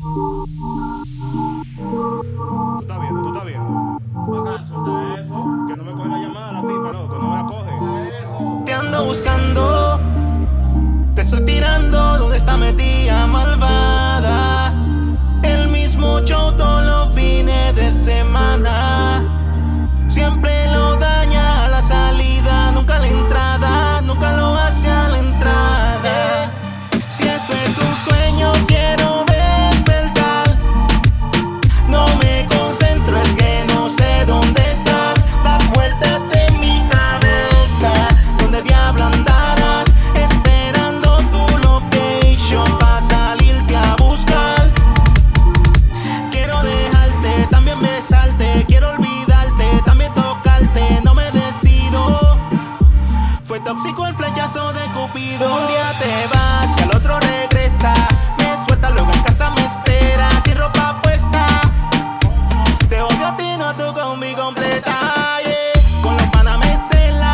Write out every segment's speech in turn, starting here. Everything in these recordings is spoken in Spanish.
Tú estás viendo, tú estás viendo. Bacán, suelta eso. Que no me coge la llamada la tipa, loco, no me la coge. Eso. Te ando buscando, te estoy tirando, ¿dónde está metida malvada? El mismo show todos los fines de semana. Siempre lo daña a la salida, nunca a la entrada, nunca lo hace a la entrada. Si esto es un sueño, quiero despertar. No me concentro, es que no sé dónde estás. Das vueltas en mi cabeza, ¿dónde diablo andarás? Esperando tu location pa' salirte a buscar. Quiero dejarte, también besarte. Quiero olvidarte, también tocarte. No me decido. Fue tóxico el flechazo de Cupido. Un día te vas y al otro regresa. Me suelta, luego en casa me espera sin ropa puesta. Te odio a ti, no tú con mi completa, yeah. Con los panas me cela,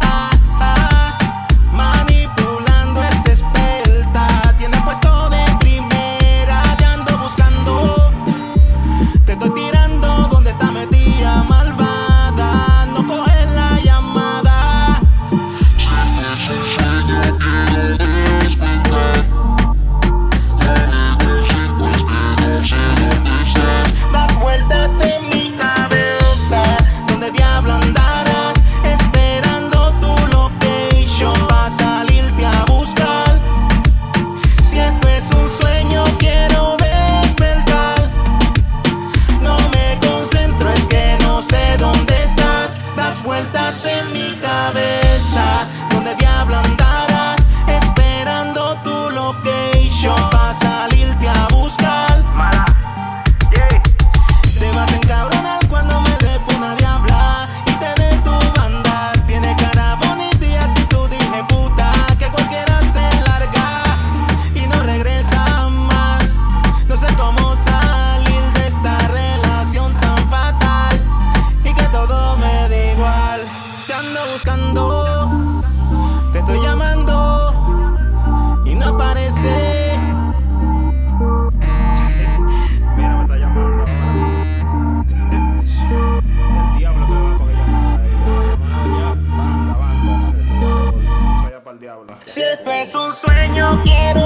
manipulando es experta. Tiene puesto de primera, te ando buscando. Te estoy tirando, ¿dónde está metida malvada? No coge la llamada. Das vueltas en mi cabeza, ¿dónde diablo andarás? Esperando tu location pa' salirte a buscar. Si esto es un sueño, quiero despertar. No me concentro, es que no sé dónde estás. Das vueltas en mi cabeza, ¿dónde diablo andarás? Esperando tu location pa' salirte a buscar. Te vas a encabronar cuando me dé puna de hablar y te dé tu banda. Tiene cara bonita y actitud dije puta, que cualquiera se larga y no regresa más. No sé cómo salir de esta relación tan fatal y que todo me da igual. Te ando buscando, te estoy llamando y no aparece. Mira, me está llamando ahora. El diablo que le va a coger llamada ahí. Banda, banda, déjate tú. Se vaya para el diablo. Si esto es un sueño, quiero